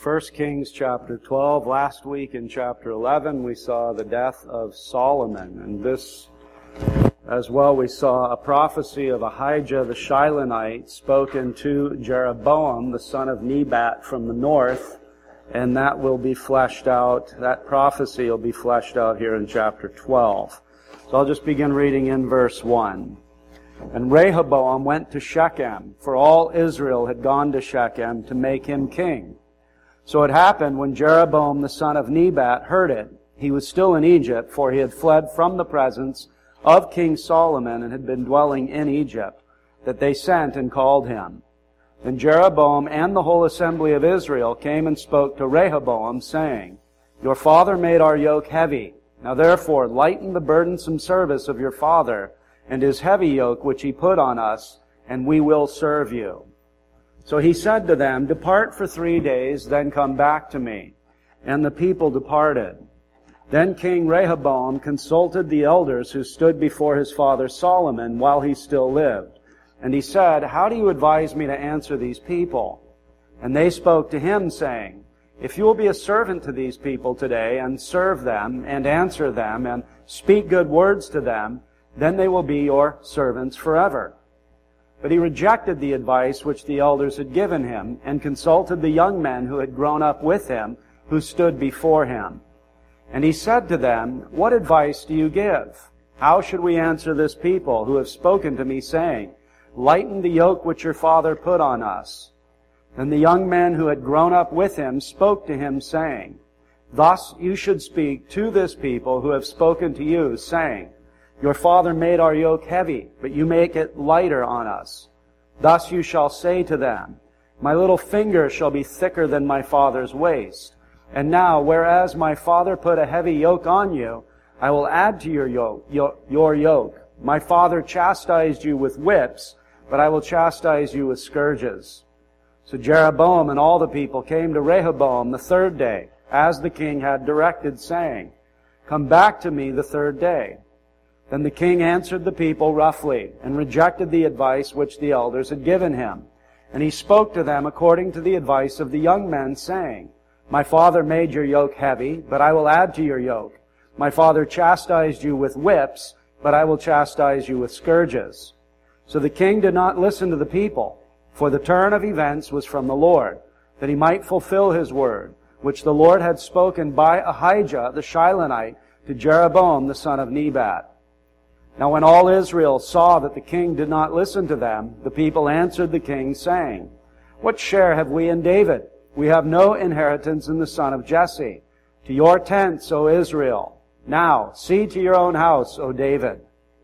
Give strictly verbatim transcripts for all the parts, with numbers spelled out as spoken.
First Kings chapter twelve. Last week in chapter eleven we saw the death of Solomon. And this as well we saw a prophecy of Ahijah the Shilonite spoken to Jeroboam the son of Nebat from the north. And that will be fleshed out, that prophecy will be fleshed out here in chapter twelve. So I'll just begin reading in verse one. And Rehoboam went to Shechem, for all Israel had gone to Shechem to make him king. So it happened when Jeroboam the son of Nebat heard it, he was still in Egypt, for he had fled from the presence of King Solomon and had been dwelling in Egypt, that they sent and called him. Then Jeroboam and the whole assembly of Israel came and spoke to Rehoboam, saying, Your father made our yoke heavy. Now therefore lighten the burdensome service of your father, and his heavy yoke which he put on us, and we will serve you. So he said to them, Depart for three days, then come back to me. And the people departed. Then King Rehoboam consulted the elders who stood before his father Solomon while he still lived. And he said, How do you advise me to answer these people? And they spoke to him, saying, If you will be a servant to these people today, and serve them, and answer them, and speak good words to them, then they will be your servants forever. But he rejected the advice which the elders had given him, and consulted the young men who had grown up with him, who stood before him. And he said to them, What advice do you give? How should we answer this people who have spoken to me, saying, Lighten the yoke which your father put on us? And the young men who had grown up with him spoke to him, saying, Thus you should speak to this people who have spoken to you, saying, Your father made our yoke heavy, but you make it lighter on us. Thus you shall say to them, My little finger shall be thicker than my father's waist. And now, whereas my father put a heavy yoke on you, I will add to your yoke, your, your yoke. My father chastised you with whips, but I will chastise you with scourges. So Jeroboam and all the people came to Rehoboam the third day, as the king had directed, saying, Come back to me the third day. Then the king answered the people roughly, and rejected the advice which the elders had given him. And he spoke to them according to the advice of the young men, saying, My father made your yoke heavy, but I will add to your yoke. My father chastised you with whips, but I will chastise you with scourges. So the king did not listen to the people, for the turn of events was from the Lord, that he might fulfill his word, which the Lord had spoken by Ahijah the Shilonite to Jeroboam the son of Nebat. Now when all Israel saw that the king did not listen to them, the people answered the king, saying, What share have we in David? We have no inheritance in the son of Jesse. To your tents, O Israel. Now see to your own house, O David.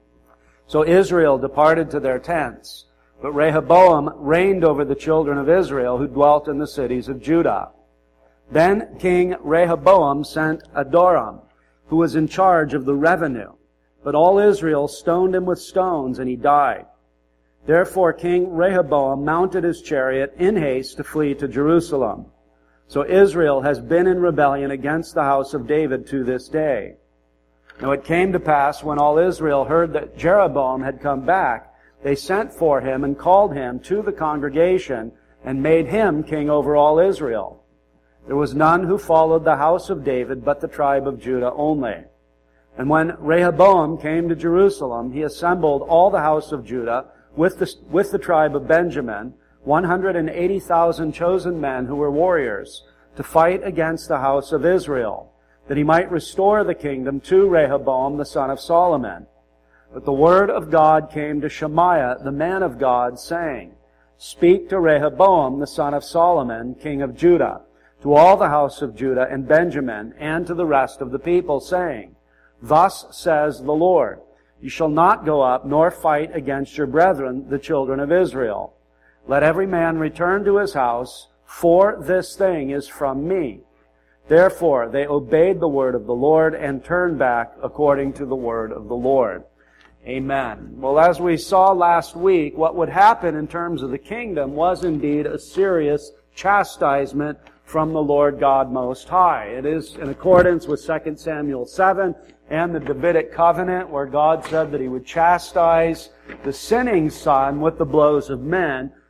So Israel departed to their tents. But Rehoboam reigned over the children of Israel who dwelt in the cities of Judah. Then King Rehoboam sent Adoram, who was in charge of the revenue. But all Israel stoned him with stones, and he died. Therefore King Rehoboam mounted his chariot in haste to flee to Jerusalem. So Israel has been in rebellion against the house of David to this day. Now it came to pass, when all Israel heard that Jeroboam had come back, they sent for him and called him to the congregation and made him king over all Israel. There was none who followed the house of David but the tribe of Judah only. And when Rehoboam came to Jerusalem, he assembled all the house of Judah with the, with the tribe of Benjamin, one hundred eighty thousand chosen men who were warriors, to fight against the house of Israel, that he might restore the kingdom to Rehoboam the son of Solomon. But the word of God came to Shemaiah, the man of God, saying, Speak to Rehoboam, the son of Solomon, king of Judah, to all the house of Judah and Benjamin, and to the rest of the people, saying, Thus says the Lord, You shall not go up nor fight against your brethren, the children of Israel. Let every man return to his house, for this thing is from me. Therefore they obeyed the word of the Lord and turned back according to the word of the Lord. Amen. Well, as we saw last week, what would happen in terms of the kingdom was indeed a serious chastisement from the Lord God Most High. It is in accordance with Second Samuel seven and the Davidic covenant, where God said that He would chastise the sinning son with the blows of men,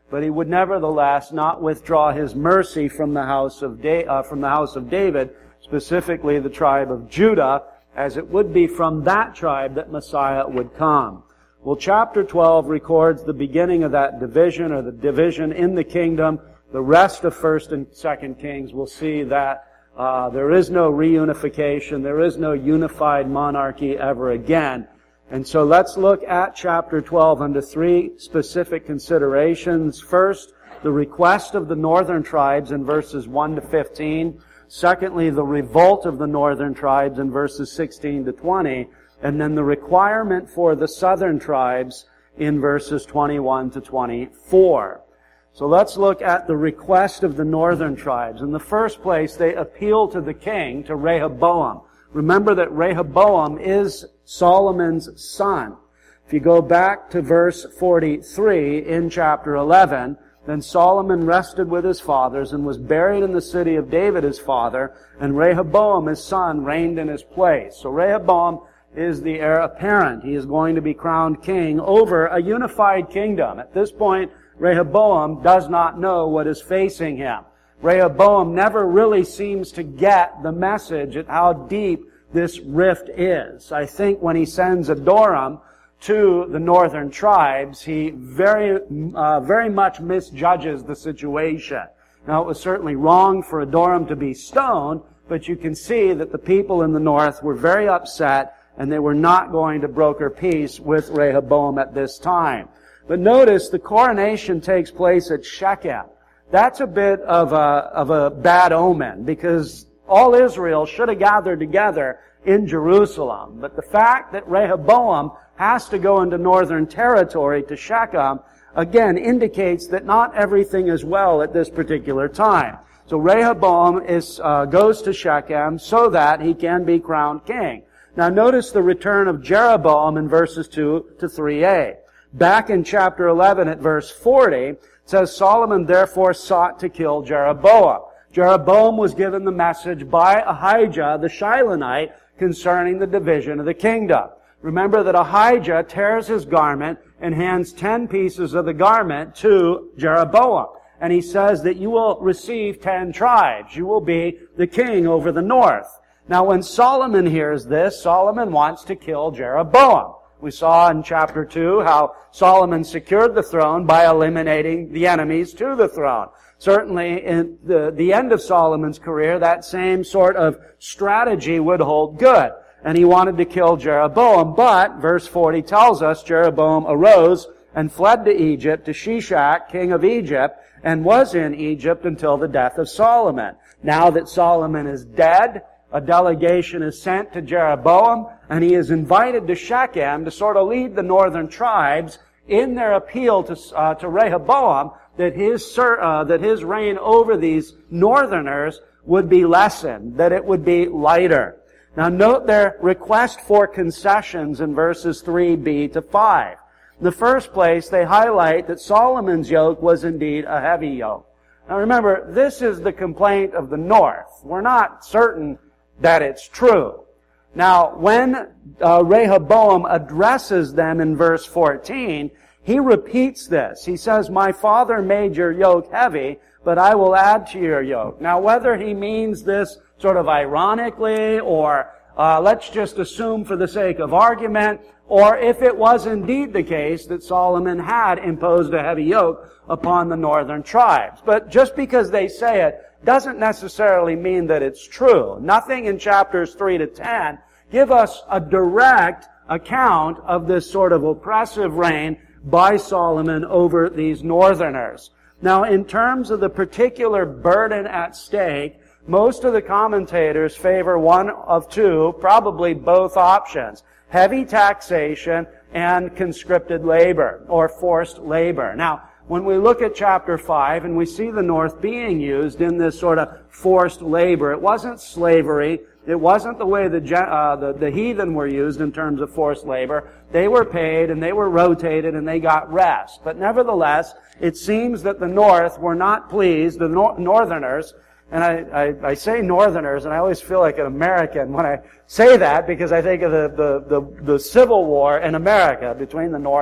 but he would nevertheless not withdraw his mercy from the house of da- uh, from the house of David, specifically the tribe of Judah, as it would be from that tribe that Messiah would come. Well, chapter twelve records the beginning of that division, or the division in the kingdom. The rest of First and Second Kings will see that uh, there is no reunification, there is no unified monarchy ever again. And so let's look at chapter twelve under three specific considerations. First, the request of the northern tribes in verses one to fifteen. Secondly, the revolt of the northern tribes in verses sixteen to twenty. And then the requirement for the southern tribes in verses twenty-one to twenty-four. So let's look at the request of the northern tribes. In the first place, they appeal to the king, to Rehoboam. Remember that Rehoboam is Solomon's son. If you go back to verse forty-three in chapter eleven, then Solomon rested with his fathers and was buried in the city of David his father, and Rehoboam his son reigned in his place. So Rehoboam is the heir apparent. He is going to be crowned king over a unified kingdom. At this point, Rehoboam does not know what is facing him. Rehoboam never really seems to get the message at how deep this rift is. I think when he sends Adoram to the northern tribes, he very, uh, very much misjudges the situation. Now, it was certainly wrong for Adoram to be stoned, but you can see that the people in the north were very upset, and they were not going to broker peace with Rehoboam at this time. But notice the coronation takes place at Shechem. That's a bit of a, of a bad omen, because all Israel should have gathered together in Jerusalem. But the fact that Rehoboam has to go into northern territory to Shechem, again, indicates that not everything is well at this particular time. So Rehoboam is, uh, goes to Shechem so that he can be crowned king. Now notice the return of Jeroboam in verses two to three a. Back in chapter eleven at verse forty, it says, Solomon therefore sought to kill Jeroboam. Jeroboam was given the message by Ahijah the Shilonite concerning the division of the kingdom. Remember that Ahijah tears his garment and hands ten pieces of the garment to Jeroboam. And he says that you will receive ten tribes. You will be the king over the north. Now when Solomon hears this, Solomon wants to kill Jeroboam. We saw in chapter two how Solomon secured the throne by eliminating the enemies to the throne. Certainly in the, the end of Solomon's career, that same sort of strategy would hold good. And he wanted to kill Jeroboam, but verse forty tells us Jeroboam arose and fled to Egypt, to Shishak, king of Egypt, and was in Egypt until the death of Solomon. Now that Solomon is dead, a delegation is sent to Jeroboam, and he is invited to Shechem to sort of lead the northern tribes in their appeal to, uh, to Rehoboam that his, uh, that his reign over these northerners would be lessened, that it would be lighter. Now note their request for concessions in verses three b to five. In the first place, they highlight that Solomon's yoke was indeed a heavy yoke. Now remember, this is the complaint of the north. We're not certain that it's true. Now, when uh, Rehoboam addresses them in verse fourteen, he repeats this. He says, my father made your yoke heavy, but I will add to your yoke. Now, whether he means this sort of ironically, or uh, let's just assume for the sake of argument, or if it was indeed the case that Solomon had imposed a heavy yoke upon the northern tribes. But just because they say it doesn't necessarily mean that it's true. Nothing in chapters three to ten give us a direct account of this sort of oppressive reign by Solomon over these northerners. Now, in terms of the particular burden at stake, most of the commentators favor one of two, probably both options: heavy taxation and conscripted labor, or forced labor. Now, when we look at chapter five and we see the north being used in this sort of forced labor, it wasn't slavery. It wasn't the way the, uh, the, the heathen were used in terms of forced labor. They were paid and they were rotated and they got rest. But nevertheless, it seems that the north were not pleased, the nor- northerners, and I, I, I say northerners, and I always feel like an American when I say that, because I think of the, the, the, the Civil War in America between the North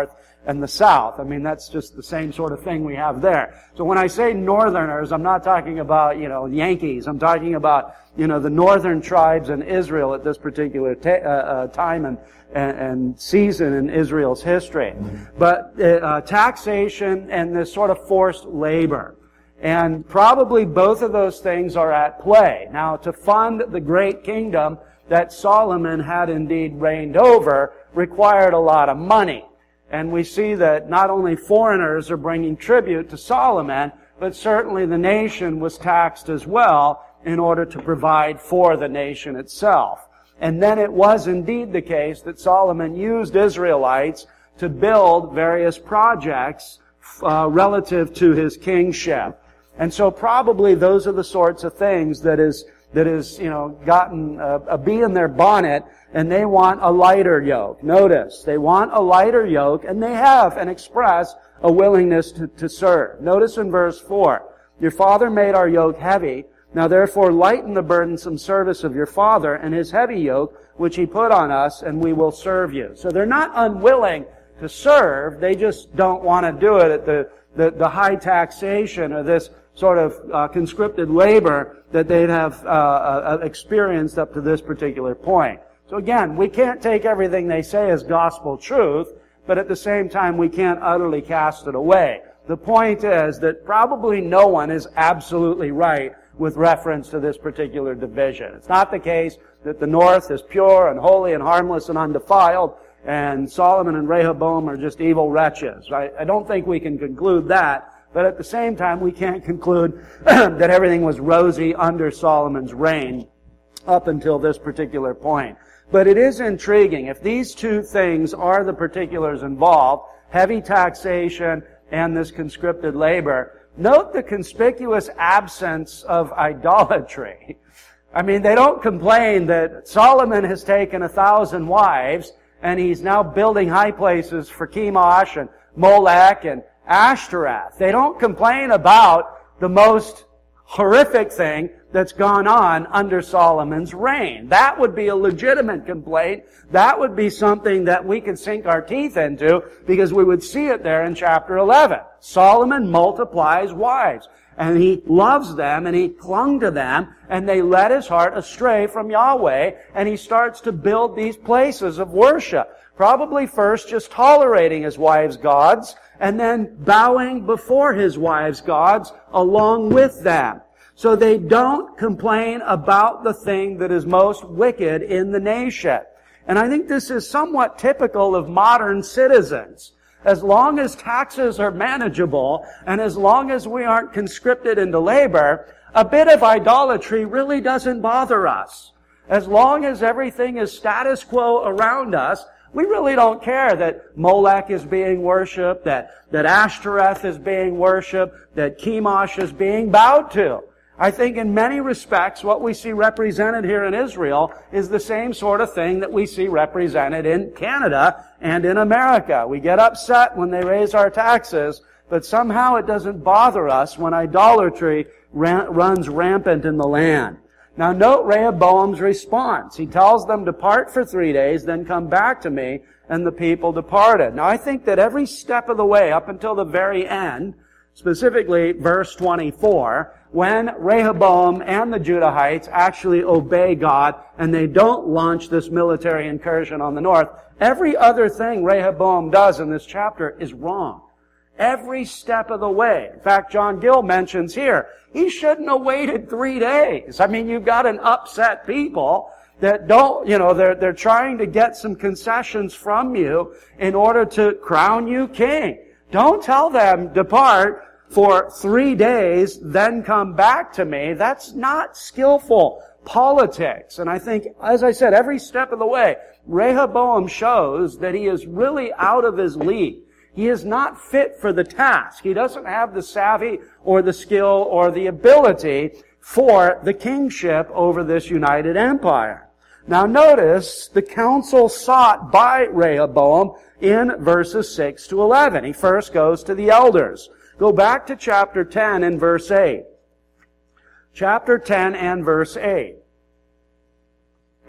and the south. I mean, that's just the same sort of thing we have there. So when I say northerners, I'm not talking about, you know, Yankees. I'm talking about, you know, the northern tribes in Israel at this particular ta- uh, uh, time and, and, and season in Israel's history. But uh, taxation and this sort of forced labor. And probably both of those things are at play. Now, to fund the great kingdom that Solomon had indeed reigned over required a lot of money. And we see that not only foreigners are bringing tribute to Solomon, but certainly the nation was taxed as well in order to provide for the nation itself. And then it was indeed the case that Solomon used Israelites to build various projects uh, relative to his kingship. And so probably those are the sorts of things that is that is, you know, gotten a, a bee in their bonnet, and they want a lighter yoke. Notice, they want a lighter yoke, and they have and express a willingness to, to serve. Notice in verse four, your father made our yoke heavy. Now therefore lighten the burdensome service of your father and his heavy yoke, which he put on us, and we will serve you. So they're not unwilling to serve, they just don't want to do it at the, the, the high taxation or this sort of uh, conscripted labor that they'd have uh, uh, experienced up to this particular point. So again, we can't take everything they say as gospel truth, but at the same time we can't utterly cast it away. The point is that probably no one is absolutely right with reference to this particular division. It's not the case that the north is pure and holy and harmless and undefiled, and Solomon and Rehoboam are just evil wretches. Right? I don't think we can conclude that. But at the same time, we can't conclude that everything was rosy under Solomon's reign up until this particular point. But it is intriguing. If these two things are the particulars involved, heavy taxation and this conscripted labor, note the conspicuous absence of idolatry. I mean, they don't complain that Solomon has taken a thousand wives and he's now building high places for Chemosh and Molech and Ashtoreth. They don't complain about the most horrific thing that's gone on under Solomon's reign. That would be a legitimate complaint. That would be something that we could sink our teeth into because we would see it there in chapter eleven. Solomon multiplies wives, and he loves them, and he clung to them, and they led his heart astray from Yahweh, and he starts to build these places of worship. Probably first just tolerating his wives' gods, and then bowing before his wives' gods along with them. So they don't complain about the thing that is most wicked in the nation. And I think this is somewhat typical of modern citizens. As long as taxes are manageable, and as long as we aren't conscripted into labor, a bit of idolatry really doesn't bother us. As long as everything is status quo around us, we really don't care that Molech is being worshipped, that, that Ashtoreth is being worshipped, that Chemosh is being bowed to. I think in many respects what we see represented here in Israel is the same sort of thing that we see represented in Canada and in America. We get upset when they raise our taxes, but somehow it doesn't bother us when idolatry ran, runs rampant in the land. Now note Rehoboam's response. He tells them, depart for three days, then come back to me, and the people departed. Now I think that every step of the way, up until the very end, specifically verse twenty-four, when Rehoboam and the Judahites actually obey God, and they don't launch this military incursion on the north, every other thing Rehoboam does in this chapter is wrong. Every step of the way. In fact, John Gill mentions here, he shouldn't have waited three days. I mean, you've got an upset people that don't, you know, they're, they're trying to get some concessions from you in order to crown you king. Don't tell them, depart for three days, then come back to me. That's not skillful politics. And I think, as I said, every step of the way, Rehoboam shows that he is really out of his league. He is not fit for the task. He doesn't have the savvy or the skill or the ability for the kingship over this united empire. Now notice the counsel sought by Rehoboam in verses six to eleven. He first goes to the elders. Go back to chapter ten and verse eight. Chapter ten and verse eight.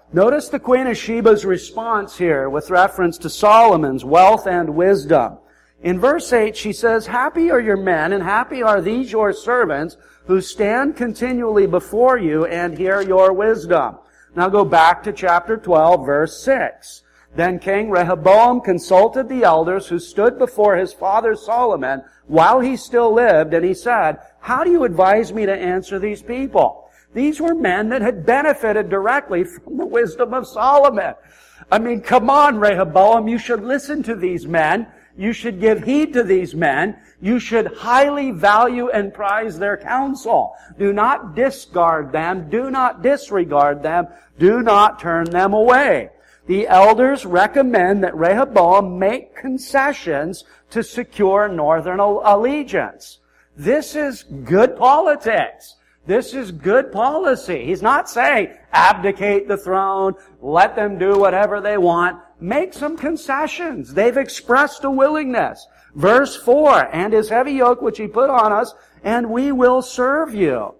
Notice the Queen of Sheba's response here with reference to Solomon's wealth and wisdom. In verse eight, she says, "Happy are your men, and happy are these your servants, who stand continually before you and hear your wisdom." Now go back to chapter twelve, verse six. "Then King Rehoboam consulted the elders who stood before his father Solomon while he still lived, and he said, 'How do you advise me to answer these people?'" These were men that had benefited directly from the wisdom of Solomon. I mean, come on, Rehoboam, you should listen to these men. You should give heed to these men. You should highly value and prize their counsel. Do not discard them. Do not disregard them. Do not turn them away. The elders recommend that Rehoboam make concessions to secure northern allegiance. This is good politics. This is good policy. He's not saying, abdicate the throne, let them do whatever they want. Make some concessions. They've expressed a willingness. Verse four, "And his heavy yoke which he put on us, and we will serve you."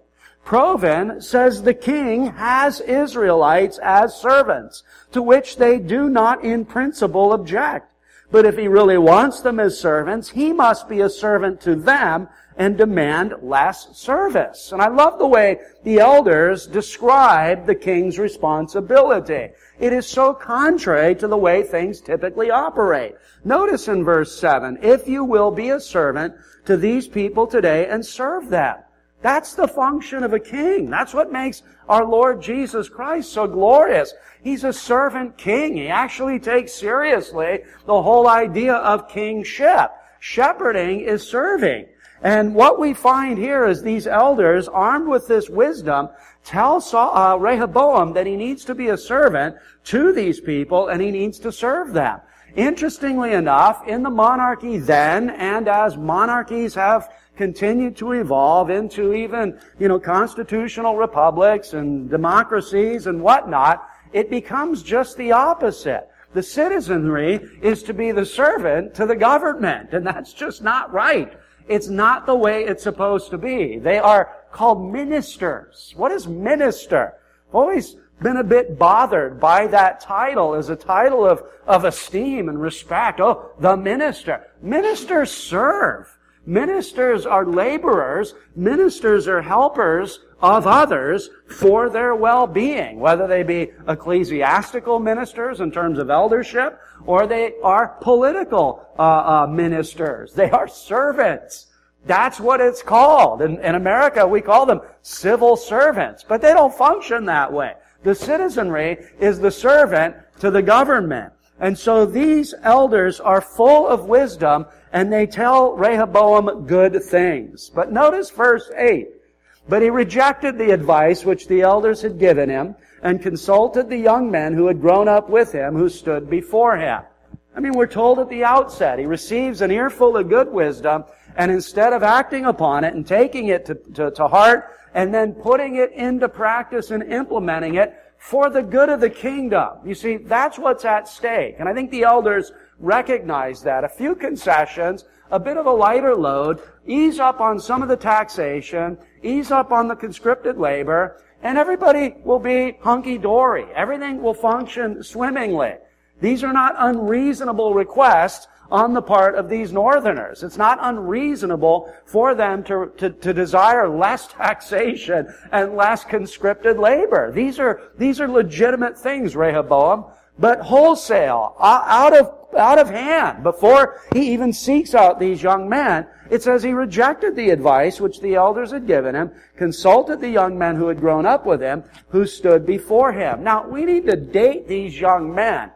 Proven says the king has Israelites as servants, to which they do not in principle object. But if he really wants them as servants, he must be a servant to them and demand less service. And I love the way the elders describe the king's responsibility. It is so contrary to the way things typically operate. Notice in verse seven, "If you will be a servant to these people today and serve them." That's the function of a king. That's what makes our Lord Jesus Christ so glorious. He's a servant king. He actually takes seriously the whole idea of kingship. Shepherding is serving. And what we find here is these elders, armed with this wisdom, tell Saul, uh, Rehoboam that he needs to be a servant to these people and he needs to serve them. Interestingly enough, in the monarchy then, and as monarchies have continued to evolve into even, you know, constitutional republics and democracies and whatnot, it becomes just the opposite. The citizenry is to be the servant to the government, and that's just not right. It's not the way it's supposed to be. They are called ministers. What is minister? I've always been a bit bothered by that title as a title of, of esteem and respect. Oh, the minister. Ministers serve. Ministers are laborers. Ministers are helpers of others for their well-being, whether they be ecclesiastical ministers in terms of eldership, or they are political uh, uh, ministers. They are servants. That's what it's called. In, in America, we call them civil servants, but they don't function that way. The citizenry is the servant to the government. And so these elders are full of wisdom, and they tell Rehoboam good things. But notice verse eight. "But he rejected the advice which the elders had given him, and consulted the young men who had grown up with him, who stood before him." I mean, we're told at the outset, he receives an earful of good wisdom, and instead of acting upon it and taking it to, to, to heart, and then putting it into practice and implementing it for the good of the kingdom. You see, that's what's at stake. And I think the elders recognize that. A few concessions, a bit of a lighter load, ease up on some of the taxation, ease up on the conscripted labor, and everybody will be hunky-dory. Everything will function swimmingly. These are not unreasonable requests on the part of these northerners. It's not unreasonable for them to, to, to desire less taxation and less conscripted labor. These are, these are legitimate things, Rehoboam, but wholesale, out of, out of hand, before he even seeks out these young men, it says he rejected the advice which the elders had given him, consulted the young men who had grown up with him, who stood before him. Now, we need to date these young men.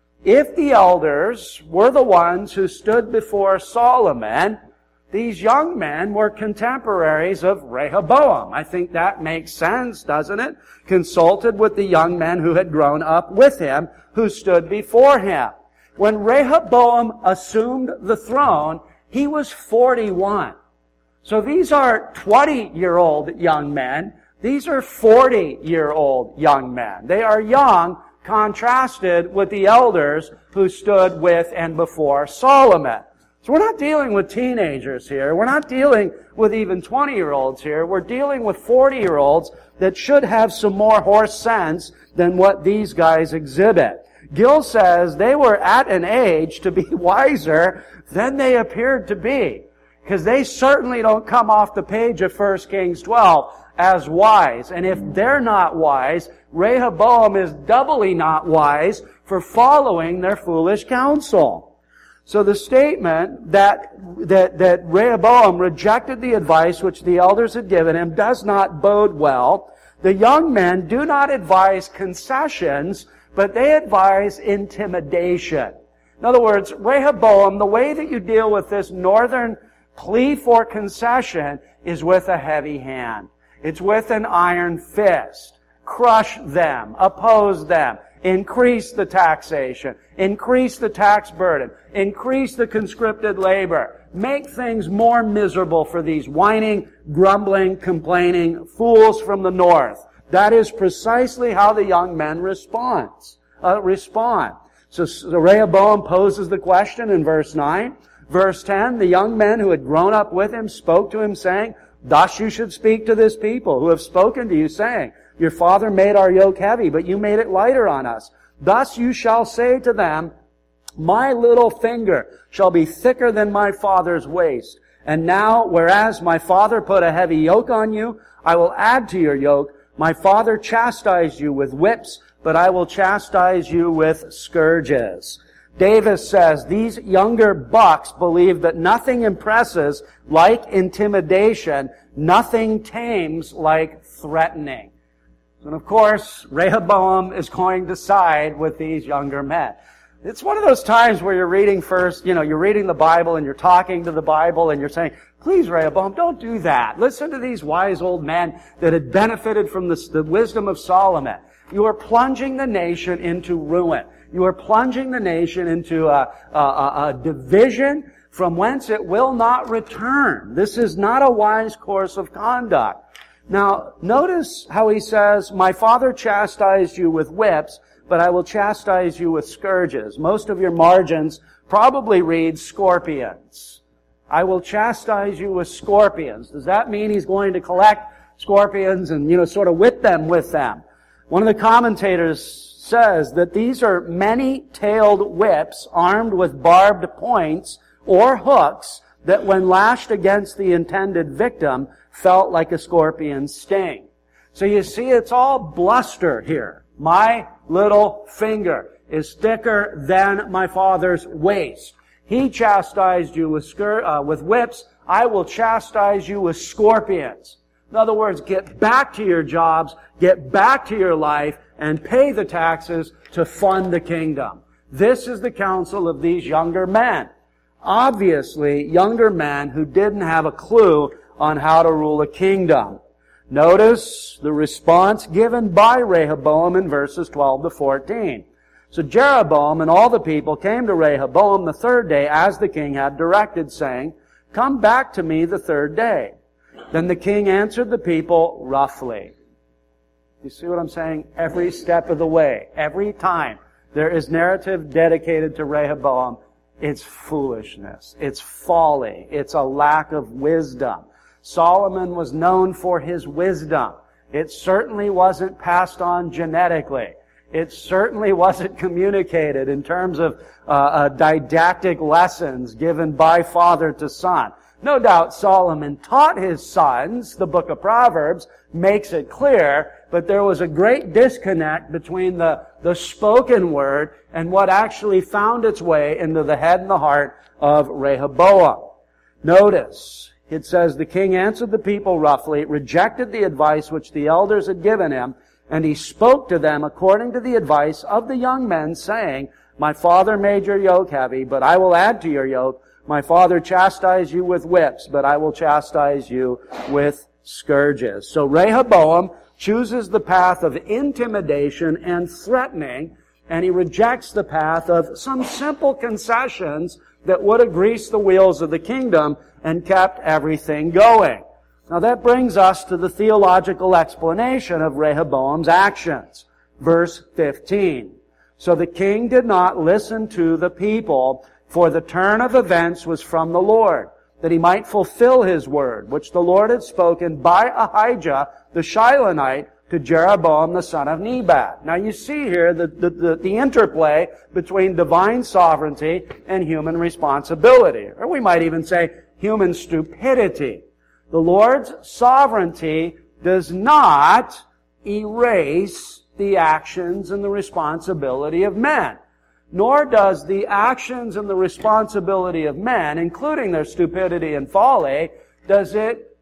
If the elders were the ones who stood before Solomon, these young men were contemporaries of Rehoboam. I think that makes sense, doesn't it? Consulted with the young men who had grown up with him, who stood before him. When Rehoboam assumed the throne, he was forty-one. So these are twenty-year-old young men. These are forty-year-old young men. They are young, contrasted with the elders who stood with and before Solomon. So we're not dealing with teenagers here. We're not dealing with even twenty-year-olds here. We're dealing with forty-year-olds that should have some more horse sense than what these guys exhibit. Gill says they were at an age to be wiser than they appeared to be, because they certainly don't come off the page of First Kings twelve as wise. And if they're not wise, Rehoboam is doubly not wise for following their foolish counsel. So the statement that, that, that Rehoboam rejected the advice which the elders had given him does not bode well. The young men do not advise concessions, but they advise intimidation. In other words, Rehoboam, the way that you deal with this northern plea for concession is with a heavy hand. It's with an iron fist. Crush them, oppose them, increase the taxation, increase the tax burden, increase the conscripted labor, make things more miserable for these whining, grumbling, complaining fools from the north. That is precisely how the young men respond. Uh, respond. So, so Rehoboam poses the question in verse nine. Verse ten, the young men who had grown up with him spoke to him, saying, "Thus you should speak to this people who have spoken to you, saying, Your father made our yoke heavy, but you made it lighter on us. Thus you shall say to them, My little finger shall be thicker than my father's waist. And now, whereas my father put a heavy yoke on you, I will add to your yoke. My father chastised you with whips, but I will chastise you with scourges." Davis says, these younger bucks believe that nothing impresses like intimidation, nothing tames like threatening. And of course, Rehoboam is going to side with these younger men. It's one of those times where you're reading first, you know, you're reading the Bible and you're talking to the Bible and you're saying, please, Rehoboam, don't do that. Listen to these wise old men that had benefited from the, the wisdom of Solomon. You are plunging the nation into ruin. You are plunging the nation into a, a, a, a division from whence it will not return. This is not a wise course of conduct. Now, notice how he says, my father chastised you with whips, but I will chastise you with scourges. Most of your margins probably read scorpions. I will chastise you with scorpions. Does that mean he's going to collect scorpions and, you know, sort of whip them with them? One of the commentators says that these are many-tailed whips armed with barbed points or hooks that when lashed against the intended victim felt like a scorpion's sting. So you see, it's all bluster here. My little finger is thicker than my father's waist. He chastised you with, scur- uh, with whips. I will chastise you with scorpions. In other words, get back to your jobs, get back to your life, and pay the taxes to fund the kingdom. This is the counsel of these younger men. Obviously, younger men who didn't have a clue on how to rule a kingdom. Notice the response given by Rehoboam in verses twelve to fourteen. So Jeroboam and all the people came to Rehoboam the third day as the king had directed, saying, Come back to me the third day. Then the king answered the people roughly. You see what I'm saying? Every step of the way, every time there is narrative dedicated to Rehoboam, it's foolishness, it's folly, it's a lack of wisdom. Solomon was known for his wisdom. It certainly wasn't passed on genetically. It certainly wasn't communicated in terms of uh, uh, didactic lessons given by father to son. No doubt Solomon taught his sons. The book of Proverbs makes it clear, but there was a great disconnect between the, the spoken word and what actually found its way into the head and the heart of Rehoboam. Notice, it says, the king answered the people roughly, rejected the advice which the elders had given him, and he spoke to them according to the advice of the young men, saying, My father made your yoke heavy, but I will add to your yoke. My father chastised you with whips, but I will chastise you with scourges. So Rehoboam chooses the path of intimidation and threatening, and he rejects the path of some simple concessions that would have greased the wheels of the kingdom and kept everything going. Now that brings us to the theological explanation of Rehoboam's actions. Verse fifteen. So the king did not listen to the people, For the turn of events was from the Lord, that he might fulfill his word, which the Lord had spoken by Ahijah the Shilonite to Jeroboam the son of Nebat. Now you see here the, the, the, the interplay between divine sovereignty and human responsibility. Or we might even say human stupidity. The Lord's sovereignty does not erase the actions and the responsibility of men. Nor does the actions and the responsibility of men, including their stupidity and folly, does it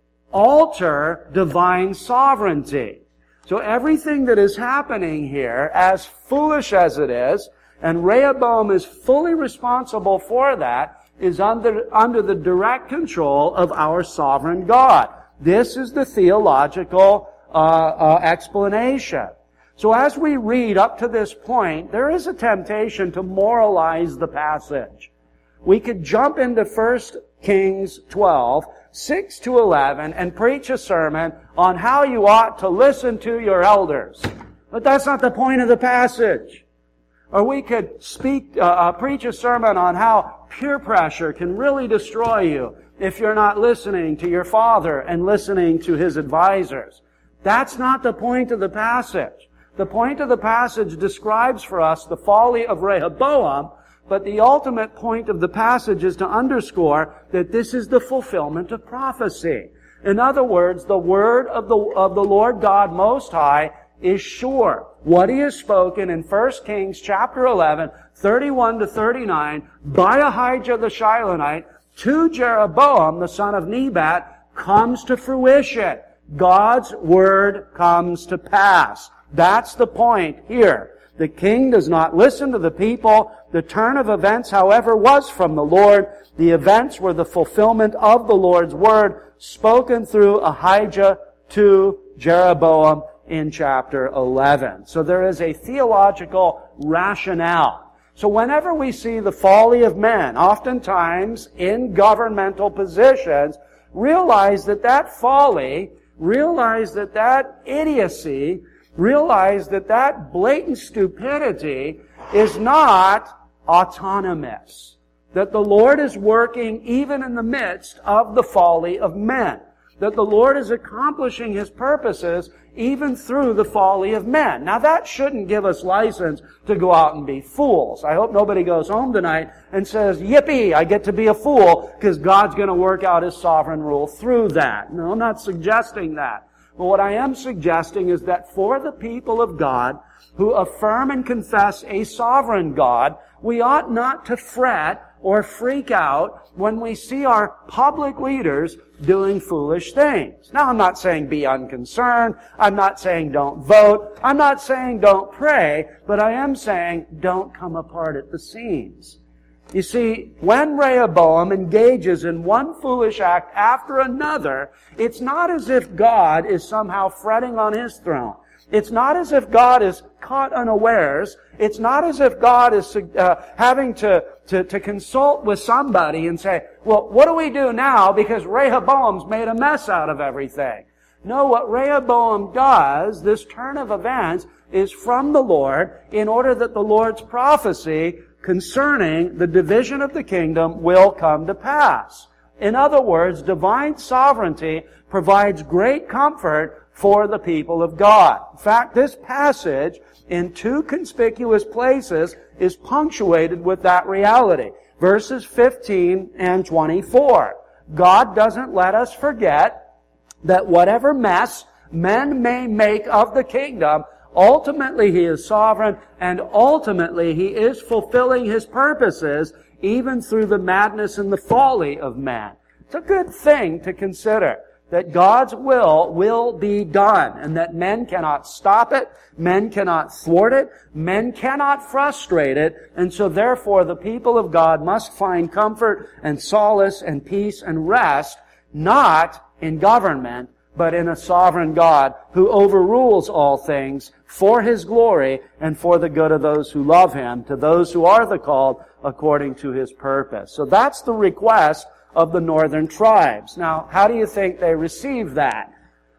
alter divine sovereignty. So everything that is happening here, as foolish as it is, and Rehoboam is fully responsible for that, is under, under the direct control of our sovereign God. This is the theological uh, uh, explanation. So as we read up to this point, there is a temptation to moralize the passage. We could jump into First Kings twelve, six to eleven, and preach a sermon on how you ought to listen to your elders. But that's not the point of the passage. Or we could speak, uh, uh, preach a sermon on how peer pressure can really destroy you if you're not listening to your father and listening to his advisors. That's not the point of the passage. The point of the passage describes for us the folly of Rehoboam, but the ultimate point of the passage is to underscore that this is the fulfillment of prophecy. In other words, the word of the, of the Lord God Most High is sure. What He has spoken in First Kings chapter eleven, thirty-one to thirty-nine, by Ahijah the Shilonite to Jeroboam the son of Nebat comes to fruition. God's word comes to pass. That's the point here. The king does not listen to the people. The turn of events, however, was from the Lord. The events were the fulfillment of the Lord's word spoken through Ahijah to Jeroboam in chapter eleven. So there is a theological rationale. So whenever we see the folly of men, oftentimes in governmental positions, realize that that folly, realize that that idiocy, realize that that blatant stupidity is not autonomous. That the Lord is working even in the midst of the folly of men. That the Lord is accomplishing His purposes even through the folly of men. Now that shouldn't give us license to go out and be fools. I hope nobody goes home tonight and says, yippee, I get to be a fool because God's going to work out His sovereign rule through that. No, I'm not suggesting that. But what I am suggesting is that for the people of God who affirm and confess a sovereign God, we ought not to fret or freak out when we see our public leaders doing foolish things. Now, I'm not saying be unconcerned. I'm not saying don't vote. I'm not saying don't pray. But I am saying don't come apart at the seams. You see, when Rehoboam engages in one foolish act after another, it's not as if God is somehow fretting on His throne. It's not as if God is caught unawares. It's not as if God is uh, having to, to, to consult with somebody and say, well, what do we do now because Rehoboam's made a mess out of everything? No, what Rehoboam does, this turn of events, is from the Lord in order that the Lord's prophecy concerning the division of the kingdom will come to pass. In other words, divine sovereignty provides great comfort for the people of God. In fact, this passage in two conspicuous places is punctuated with that reality. Verses fifteen and twenty-four. God doesn't let us forget that whatever mess men may make of the kingdom, ultimately He is sovereign, and ultimately He is fulfilling His purposes, even through the madness and the folly of man. It's a good thing to consider that God's will will be done, and that men cannot stop it, men cannot thwart it, men cannot frustrate it, and so therefore the people of God must find comfort and solace and peace and rest, not in government, but in a sovereign God who overrules all things for His glory and for the good of those who love Him, to those who are the called according to His purpose. So that's the request of the northern tribes. Now, how do you think they received that?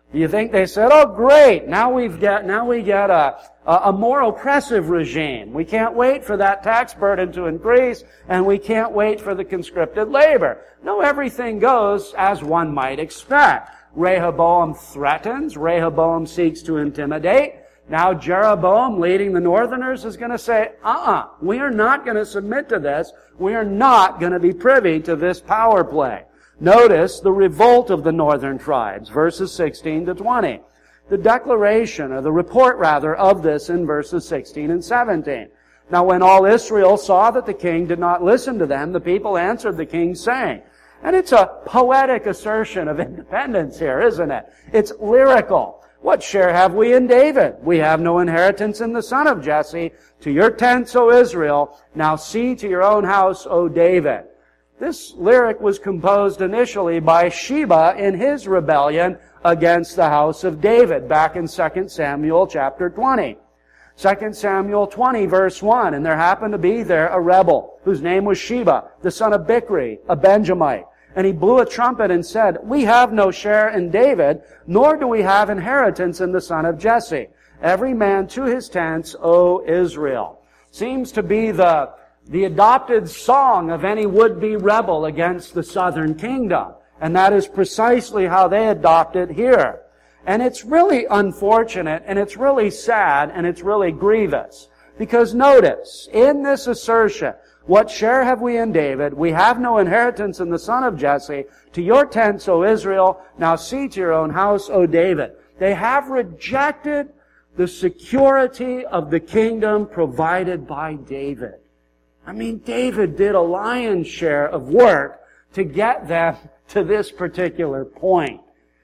You think they said, oh great, now we've got, now we get a, a more oppressive regime. We can't wait for that tax burden to increase, and we can't wait for the conscripted labor. No, everything goes as one might expect. Rehoboam threatens, Rehoboam seeks to intimidate. Now Jeroboam, leading the northerners, is going to say, uh-uh, we are not going to submit to this. We are not going to be privy to this power play. Notice the revolt of the northern tribes, verses sixteen to twenty. The declaration, or the report rather, of this in verses sixteen and seventeen. Now when all Israel saw that the king did not listen to them, the people answered the king saying, and it's a poetic assertion of independence here, isn't it? It's lyrical. What share have we in David? We have no inheritance in the son of Jesse. To your tents, O Israel, now see to your own house, O David. This lyric was composed initially by Sheba in his rebellion against the house of David, back in Second Samuel chapter twenty. Second Samuel twenty, verse one, and there happened to be there a rebel, whose name was Sheba, the son of Bichri, a Benjamite. And he blew a trumpet and said, we have no share in David, nor do we have inheritance in the son of Jesse. Every man to his tents, O Israel. Seems to be the, the adopted song of any would-be rebel against the southern kingdom. And that is precisely how they adopt it here. And it's really unfortunate, and it's really sad, and it's really grievous. Because notice, in this assertion, what share have we in David? We have no inheritance in the son of Jesse. To your tents, O Israel, now see to your own house, O David. They have rejected the security of the kingdom provided by David. I mean, David did a lion's share of work to get them to this particular point.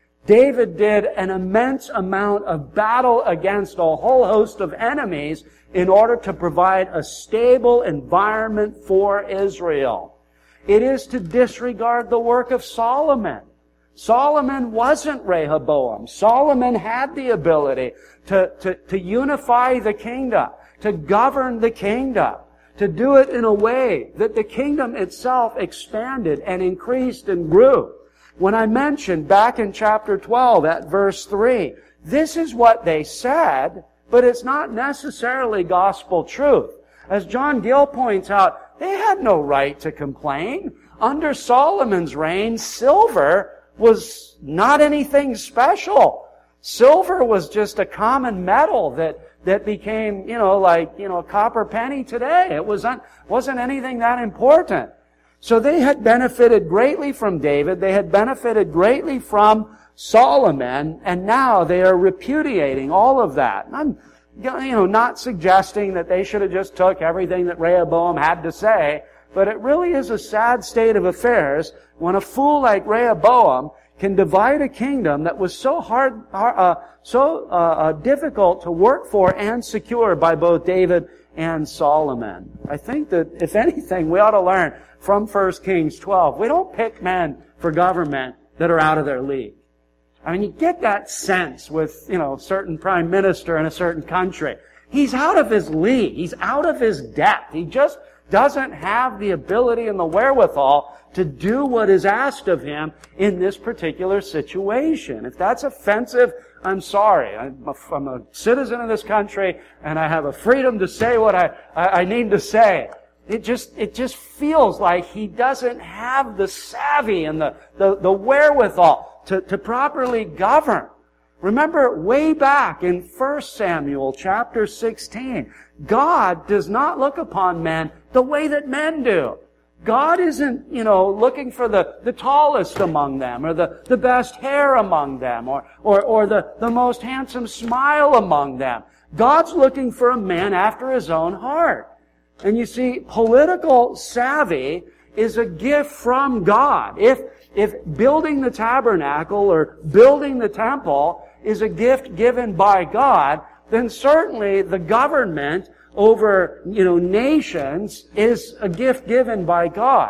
David did an immense amount of battle against a whole host of enemies in order to provide a stable environment for Israel. It is to disregard the work of Solomon. Solomon wasn't Rehoboam. Solomon had the ability to, to, to unify the kingdom, to govern the kingdom, to do it in a way that the kingdom itself expanded and increased and grew. When I mentioned back in chapter twelve at verse three, this is what they said, but it's not necessarily gospel truth. As John Gill points out, they had no right to complain. Under Solomon's reign, silver was not anything special. Silver was just a common metal that, that became, you know, like, you know, a copper penny today. It wasn't, wasn't anything that important. So they had benefited greatly from David. They had benefited greatly from Solomon, and now they are repudiating all of that. And I'm, you know, not suggesting that they should have just took everything that Rehoboam had to say, but it really is a sad state of affairs when a fool like Rehoboam can divide a kingdom that was so hard, uh, so uh, uh, difficult to work for and secure by both David and Solomon. I think that, if anything, we ought to learn from First Kings twelve. We don't pick men for government that are out of their league. I mean, you get that sense with, you know, a certain prime minister in a certain country. He's out of his league. He's out of his depth. He just doesn't have the ability and the wherewithal to do what is asked of him in this particular situation. If that's offensive, I'm sorry. I'm a, I'm a citizen of this country, and I have a freedom to say what I, I, I need to say. It just, it just feels like he doesn't have the savvy and the, the, the wherewithal to, to properly govern. Remember, way back in First Samuel chapter sixteen, God does not look upon men the way that men do. God isn't, you know, looking for the, the tallest among them, or the, the best hair among them, or, or, or the, the most handsome smile among them. God's looking for a man after His own heart. And you see, political savvy is a gift from God. If, if building the tabernacle or building the temple is a gift given by God, then certainly the government over, you know, nations is a gift given by God.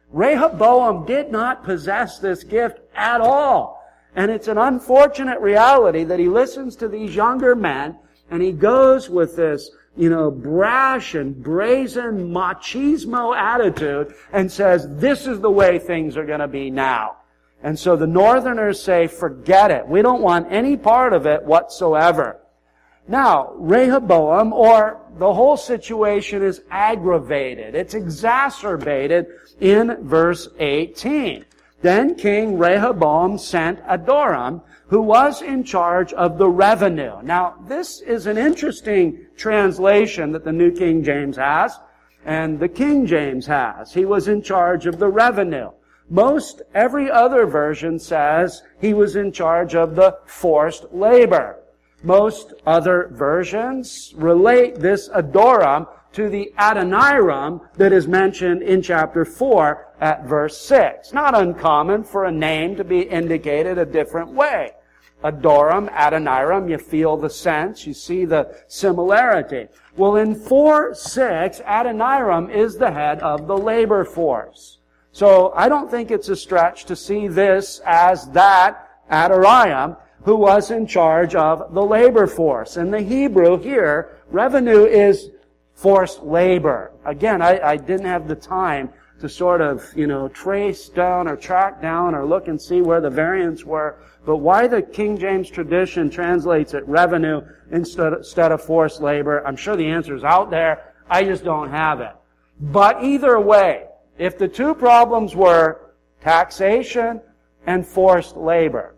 Rehoboam did not possess this gift at all. And it's an unfortunate reality that he listens to these younger men and he goes with this, you know, brash and brazen machismo attitude and says, this is the way things are going to be now. And so the northerners say, forget it. We don't want any part of it whatsoever. Now, Rehoboam, or the whole situation is aggravated. It's exacerbated in verse eighteen. Then King Rehoboam sent Adoram, who was in charge of the revenue. Now, this is an interesting translation that the New King James has, and the King James has. He was in charge of the revenue. Most every other version says he was in charge of the forced labor. Most other versions relate this Adoram to the Adoniram that is mentioned in chapter four at verse six. Not uncommon for a name to be indicated a different way. Adoram, Adoniram, you feel the sense, you see the similarity. Well, in four six, Adoniram is the head of the labor force. So I don't think it's a stretch to see this as that Adoniram who was in charge of the labor force. In the Hebrew here, revenue is forced labor. Again, I, I didn't have the time to sort of, you know, trace down or track down or look and see where the variants were. But why the King James tradition translates it revenue instead, instead of forced labor, I'm sure the answer is out there. I just don't have it. But either way, if the two problems were taxation and forced labor,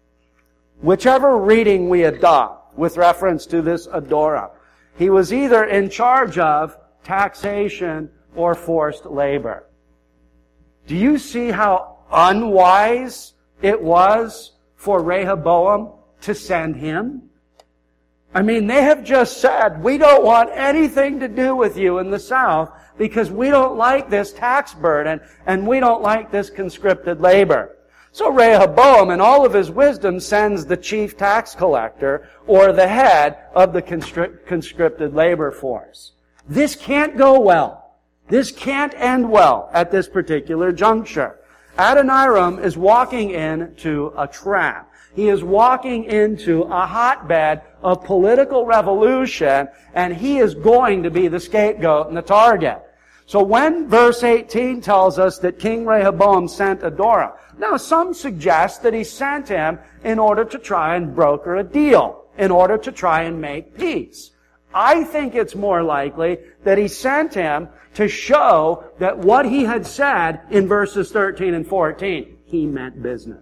whichever reading we adopt with reference to this Adoram, he was either in charge of taxation or forced labor. Do you see how unwise it was for Rehoboam to send him? I mean, they have just said, we don't want anything to do with you in the south because we don't like this tax burden and we don't like this conscripted labor. So Rehoboam, in all of his wisdom, sends the chief tax collector or the head of the conscript, conscripted labor force. This can't go well. This can't end well at this particular juncture. Adoniram is walking into a trap. He is walking into a hotbed of political revolution, and he is going to be the scapegoat and the target. So when verse eighteen tells us that King Rehoboam sent Adoram, now some suggest that he sent him in order to try and broker a deal, in order to try and make peace. I think it's more likely that he sent him to show that what he had said in verses thirteen and fourteen, he meant business.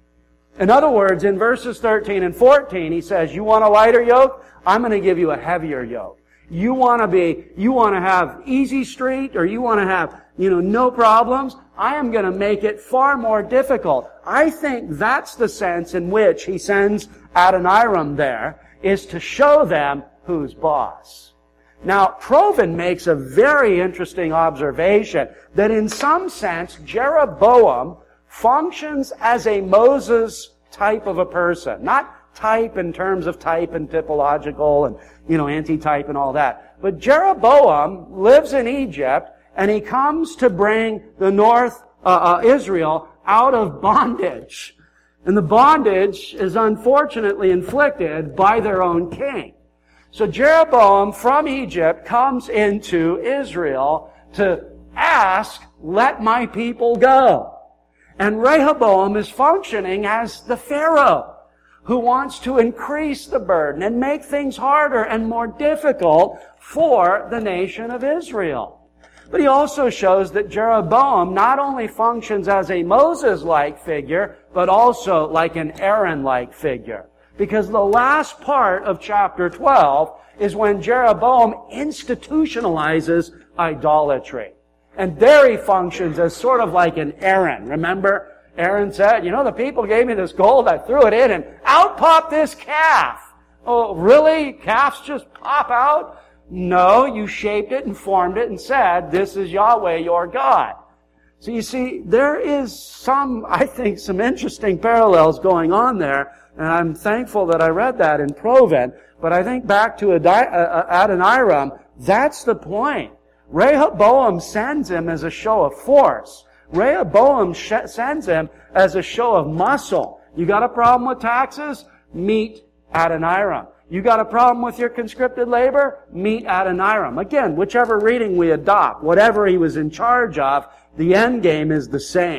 In other words, in verses thirteen and fourteen, he says, you want a lighter yoke? I'm going to give you a heavier yoke. You want to be, you want to have easy street, or you want to have, you know, no problems? I am going to make it far more difficult. I think that's the sense in which he sends Adoniram there, is to show them who's boss. Now, Proven makes a very interesting observation that in some sense, Jeroboam functions as a Moses type of a person. Not type in terms of type and typological and, you know, anti-type and all that. But Jeroboam lives in Egypt, and he comes to bring the north, uh, uh, Israel out of bondage. And the bondage is unfortunately inflicted by their own king. So Jeroboam from Egypt comes into Israel to ask, let my people go. And Rehoboam is functioning as the Pharaoh who wants to increase the burden and make things harder and more difficult for the nation of Israel. But he also shows that Jeroboam not only functions as a Moses-like figure, but also like an Aaron-like figure. Because the last part of chapter twelve is when Jeroboam institutionalizes idolatry. And there he functions as sort of like an Aaron. Remember, Aaron said, you know, the people gave me this gold, I threw it in, and out popped this calf. Oh, really? Calves just pop out? No, you shaped it and formed it and said, this is Yahweh, your God. So you see, there is some, I think, some interesting parallels going on there, and I'm thankful that I read that in Proven. But I think back to Adoniram, that's the point. Rehoboam sends him as a show of force. Rehoboam sh- sends him as a show of muscle. You got a problem with taxes? Meet Adoniram. You got a problem with your conscripted labor? Meet Adoniram. Again, whichever reading we adopt, whatever he was in charge of, the end game is the same.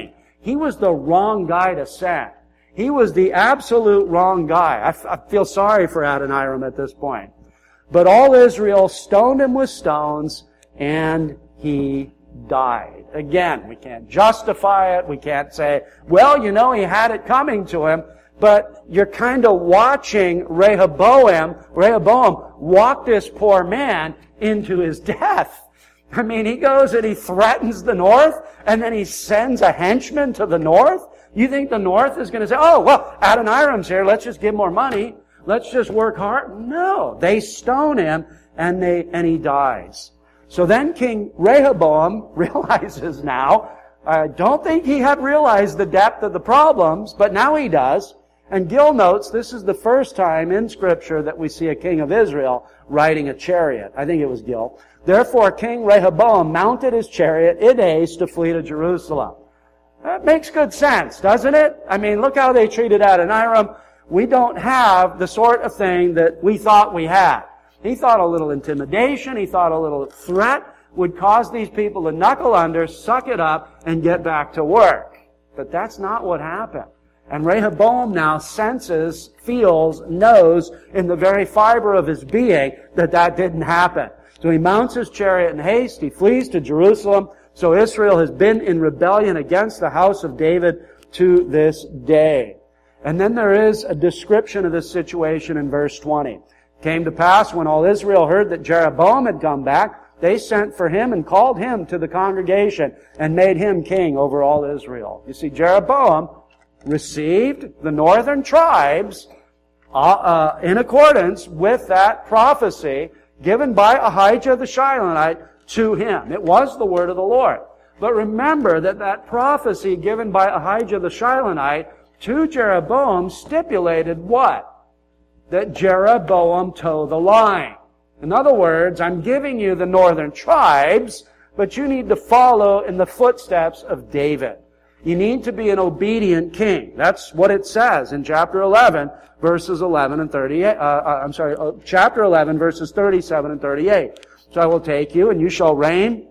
he was the wrong guy to send. He was the absolute wrong guy. I, f- I feel sorry for Adoniram at this point. But all Israel stoned him with stones, and he died. Again, we can't justify it. We can't say, well, you know, he had it coming to him. But you're kind of watching Rehoboam, Rehoboam walk this poor man into his death. I mean, he goes and he threatens the north, and then he sends a henchman to the north. You think the north is going to say, oh, well, Adoniram's here, let's just give more money. Let's just work hard. No, they stone him, and they and he dies. So then King Rehoboam realizes now, I don't think he had realized the depth of the problems, but now he does. And Gill notes this is the first time in Scripture that we see a king of Israel riding a chariot. I think it was Gill. Therefore, King Rehoboam mounted his chariot in haste to flee to Jerusalem. That makes good sense, doesn't it? I mean, look how they treated Adoniram. We don't have the sort of thing that we thought we had. He thought a little intimidation, he thought a little threat would cause these people to knuckle under, suck it up, and get back to work. But that's not what happened. And Rehoboam now senses, feels, knows in the very fiber of his being that that didn't happen. So he mounts his chariot in haste, he flees to Jerusalem. So Israel has been in rebellion against the house of David to this day. And then there is a description of this situation in verse twenty. It came to pass when all Israel heard that Jeroboam had come back, they sent for him and called him to the congregation and made him king over all Israel. You see, Jeroboam received the northern tribes uh, uh, in accordance with that prophecy given by Ahijah the Shilonite to him. It was the word of the Lord. But remember that that prophecy given by Ahijah the Shilonite to Jeroboam stipulated what? That Jeroboam toe the line. In other words, I'm giving you the northern tribes, but you need to follow in the footsteps of David. You need to be an obedient king. That's what it says in chapter eleven, verses eleven and thirty-eight. Uh, I'm sorry, uh, chapter eleven, verses thirty-seven and thirty-eight. So I will take you, and you shall reign,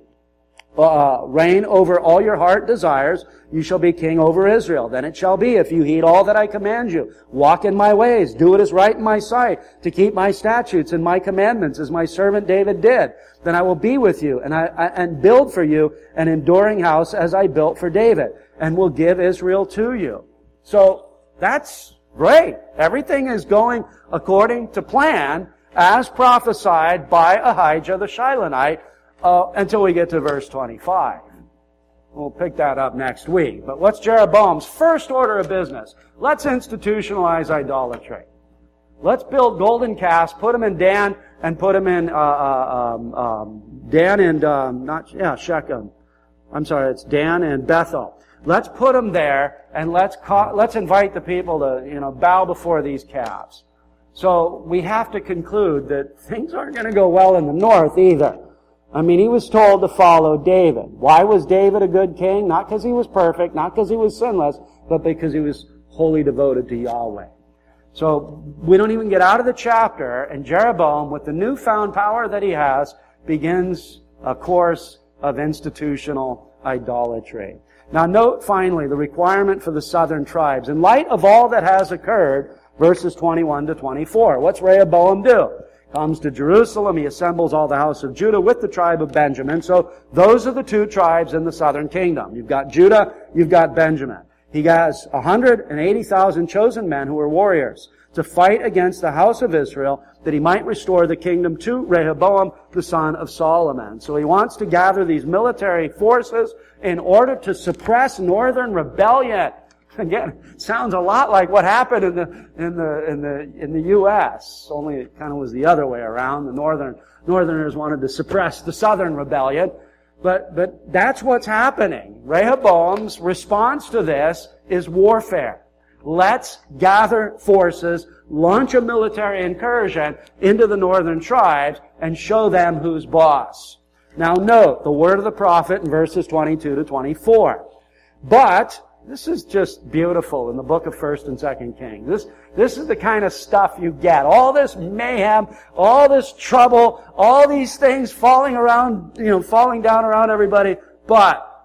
uh, reign over all your heart desires. You shall be king over Israel. Then it shall be, if you heed all that I command you, walk in my ways, do what is right in my sight, to keep my statutes and my commandments, as my servant David did. Then I will be with you, and I, I and build for you an enduring house as I built for David, and will give Israel to you. So that's great. Everything is going according to plan, as prophesied by Ahijah the Shilonite, uh, until we get to verse twenty-five. We'll pick that up next week. But what's Jeroboam's first order of business? Let's institutionalize idolatry. Let's build golden calves, put them in Dan, and put them in uh, uh, um, um, Dan and um, not yeah Shechem. I'm sorry, it's Dan and Bethel. Let's put them there, and let's ca- let's invite the people to you know bow before these calves. So we have to conclude that things aren't going to go well in the north either. I mean, he was told to follow David. Why was David a good king? Not because he was perfect, not because he was sinless, but because he was wholly devoted to Yahweh. So we don't even get out of the chapter, and Jeroboam, with the newfound power that he has, begins a course of institutional idolatry. Now note finally the requirement for the southern tribes. In light of all that has occurred, verses twenty-one to twenty-four, what's Rehoboam do? Comes to Jerusalem, he assembles all the house of Judah with the tribe of Benjamin. So those are the two tribes in the southern kingdom. You've got Judah, you've got Benjamin. He has one hundred eighty thousand chosen men who are warriors to fight against the house of Israel, that he might restore the kingdom to Rehoboam, the son of Solomon. So he wants to gather these military forces in order to suppress northern rebellion. Again, sounds a lot like what happened in the in the in the in the U S Only it kind of was the other way around. The northern northerners wanted to suppress the southern rebellion, but but that's what's happening. Rehoboam's response to this is warfare. Let's gather forces, launch a military incursion into the northern tribes, and show them who's boss. Now note the word of the prophet in verses twenty-two to twenty-four. But this is just beautiful in the book of First and Second Kings. This, this is the kind of stuff you get. All this mayhem, all this trouble, all these things falling around, you know, falling down around everybody. But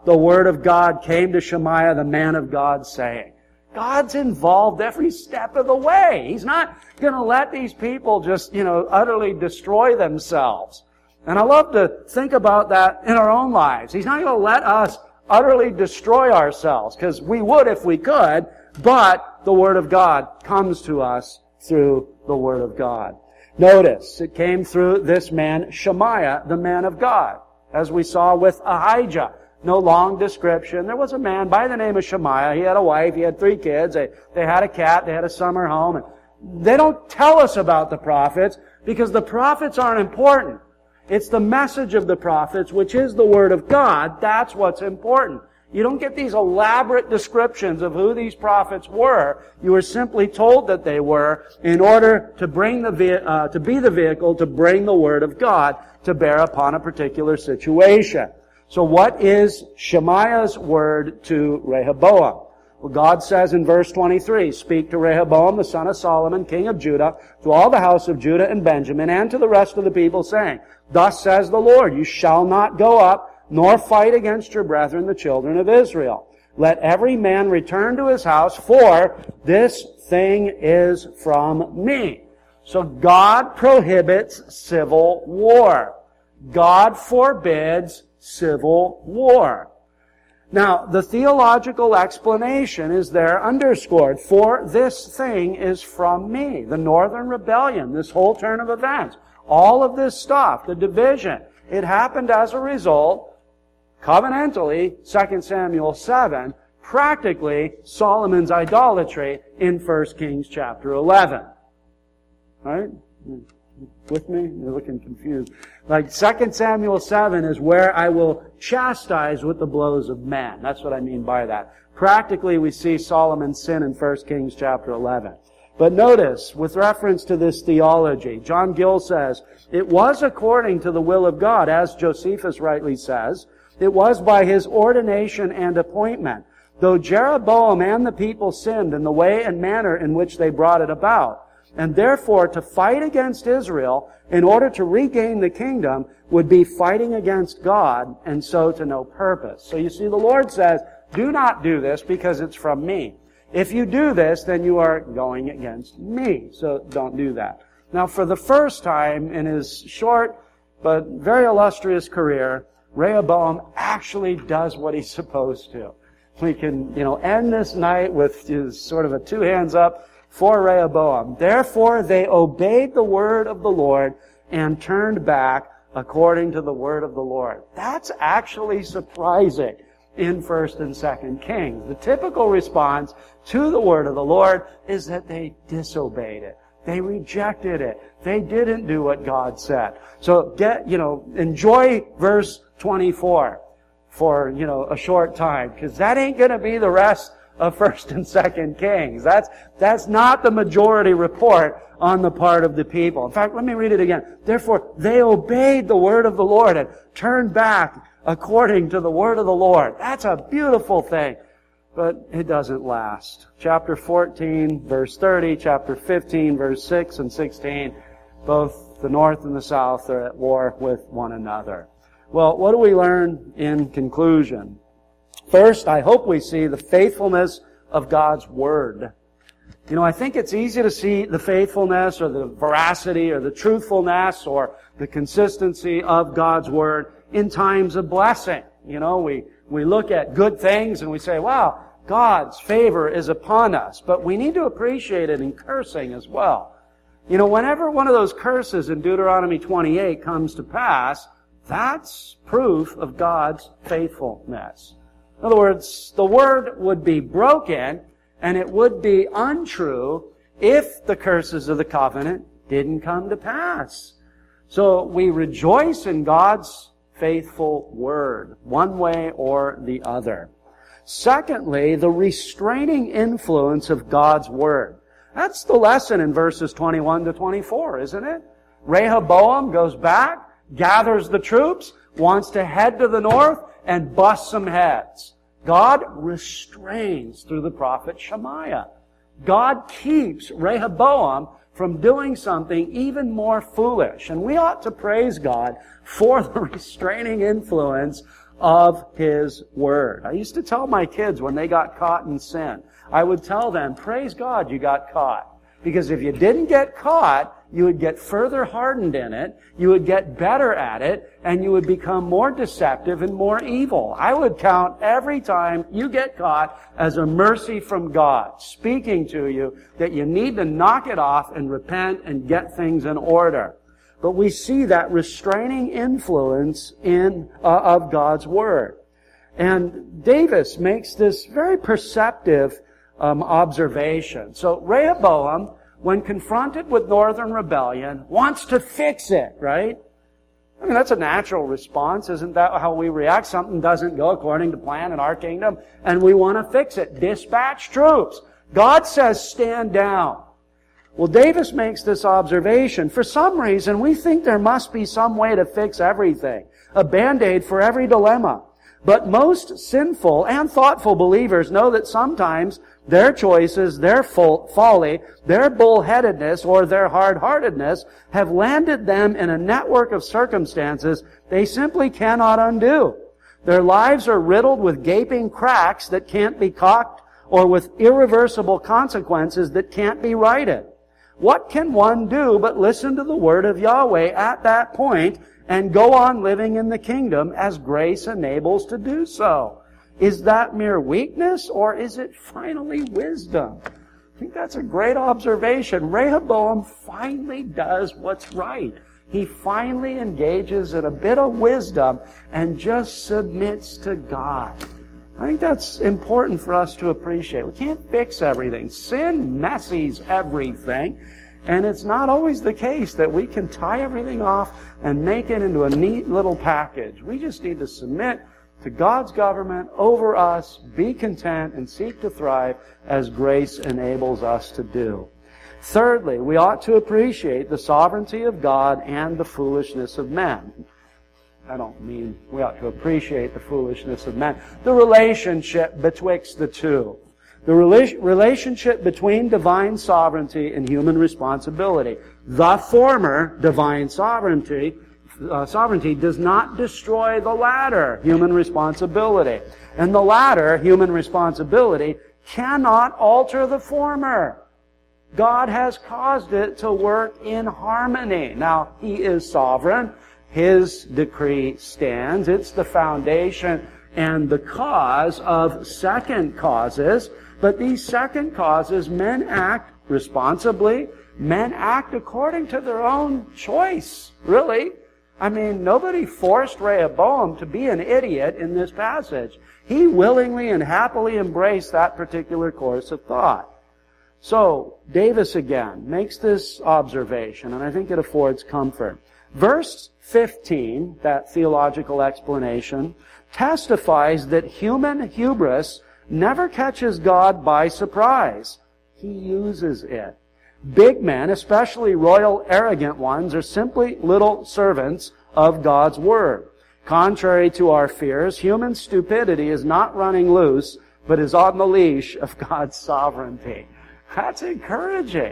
the word of God came to Shemaiah, the man of God, saying. God's involved every step of the way. He's not going to let these people just, you know, utterly destroy themselves. And I love to think about that in our own lives. He's not going to let us utterly destroy ourselves, because we would if we could, but the Word of God comes to us through the Word of God. Notice, it came through this man, Shemaiah, the man of God. As we saw with Ahijah. No long description. There was a man by the name of Shemaiah. He had a wife. He had three kids. They, they had a cat. They had a summer home. And they don't tell us about the prophets because the prophets aren't important. It's the message of the prophets, which is the Word of God. That's what's important. You don't get these elaborate descriptions of who these prophets were. You were simply told that they were in order to bring the uh, to be the vehicle to bring the Word of God to bear upon a particular situation. So what is Shemaiah's word to Rehoboam? Well, God says in verse twenty-three, "Speak to Rehoboam, the son of Solomon, king of Judah, to all the house of Judah and Benjamin, and to the rest of the people, saying, Thus says the Lord, you shall not go up, nor fight against your brethren, the children of Israel. Let every man return to his house, for this thing is from me." So God prohibits civil war. God forbids civil war. Now, the theological explanation is there underscored. For this thing is from me. The Northern Rebellion, this whole turn of events, all of this stuff, the division, it happened as a result, covenantally, Second Samuel seven, practically Solomon's idolatry in First Kings chapter eleven. All right? With me? You're looking confused. Like Second Samuel seven is where I will chastise with the blows of men. That's what I mean by that. Practically, we see Solomon's sin in First Kings chapter eleven. But notice, with reference to this theology, John Gill says, "It was according to the will of God, as Josephus rightly says. It was by his ordination and appointment, though Jeroboam and the people sinned in the way and manner in which they brought it about. And therefore, to fight against Israel in order to regain the kingdom would be fighting against God, and so to no purpose." So you see, the Lord says, do not do this because it's from me. If you do this, then you are going against me. So don't do that. Now, for the first time in his short but very illustrious career, Rehoboam actually does what he's supposed to. We can, you know, end this night with his sort of a two hands up for Rehoboam. Therefore they obeyed the word of the Lord and turned back according to the word of the Lord. That's actually surprising in First and Second Kings. The typical response to the word of the Lord is that they disobeyed it. They rejected it. They didn't do what God said. So get, you know, enjoy verse twenty-four for, you know, a short time, because that ain't going to be the rest of First and Second Kings. That's, that's not the majority report on the part of the people. In fact, let me read it again. Therefore, they obeyed the word of the Lord and turned back according to the word of the Lord. That's a beautiful thing. But it doesn't last. Chapter fourteen, verse thirty, chapter fifteen, verse six and sixteen, both the north and the south are at war with one another. Well, what do we learn in conclusion? First, I hope we see the faithfulness of God's Word. You know, I think it's easy to see the faithfulness or the veracity or the truthfulness or the consistency of God's Word in times of blessing. You know, we, we look at good things and we say, wow, God's favor is upon us. But we need to appreciate it in cursing as well. You know, whenever one of those curses in Deuteronomy twenty-eight comes to pass, that's proof of God's faithfulness. In other words, the word would be broken and it would be untrue if the curses of the covenant didn't come to pass. So we rejoice in God's faithful word, one way or the other. Secondly, the restraining influence of God's word. That's the lesson in verses twenty-one to twenty-four, isn't it? Rehoboam goes back, gathers the troops, wants to head to the north, and bust some heads. God restrains through the prophet Shemaiah. God keeps Rehoboam from doing something even more foolish. And we ought to praise God for the restraining influence of His Word. I used to tell my kids when they got caught in sin, I would tell them, praise God you got caught. Because if you didn't get caught, you would get further hardened in it, you would get better at it, and you would become more deceptive and more evil. I would count every time you get caught as a mercy from God, speaking to you that you need to knock it off and repent and get things in order. But we see that restraining influence in uh, of God's Word. And Davis makes this very perceptive um, observation. So Rehoboam, when confronted with northern rebellion, wants to fix it, right? I mean, that's a natural response. Isn't that how we react? Something doesn't go according to plan in our kingdom, and we want to fix it. Dispatch troops. God says, stand down. Well, Davis makes this observation. For some reason, we think there must be some way to fix everything. A Band-Aid for every dilemma. But most sinful and thoughtful believers know that sometimes their choices, their folly, their bullheadedness, or their hard-heartedness have landed them in a network of circumstances they simply cannot undo. Their lives are riddled with gaping cracks that can't be caulked, or with irreversible consequences that can't be righted. What can one do but listen to the word of Yahweh at that point and go on living in the kingdom as grace enables to do so? Is that mere weakness, or is it finally wisdom? I think that's a great observation. Rehoboam finally does what's right. He finally engages in a bit of wisdom and just submits to God. I think that's important for us to appreciate. We can't fix everything. Sin messes everything. And it's not always the case that we can tie everything off and make it into a neat little package. We just need to submit to God's government over us, be content, and seek to thrive as grace enables us to do. Thirdly, we ought to appreciate the sovereignty of God and the foolishness of men. I don't mean we ought to appreciate the foolishness of men. The relationship betwixt the two. The rela- relationship between divine sovereignty and human responsibility. The former, divine sovereignty, uh, sovereignty does not destroy the latter, human responsibility. And the latter, human responsibility, cannot alter the former. God has caused it to work in harmony. Now, He is sovereign. His decree stands. It's the foundation and the cause of second causes. But these second causes, men act responsibly. Men act according to their own choice, really. I mean, nobody forced Rehoboam to be an idiot in this passage. He willingly and happily embraced that particular course of thought. So, Davis again makes this observation, and I think it affords comfort. Verse fifteen, that theological explanation, testifies that human hubris never catches God by surprise. He uses it. Big men, especially royal arrogant ones, are simply little servants of God's Word. Contrary to our fears, human stupidity is not running loose, but is on the leash of God's sovereignty. That's encouraging.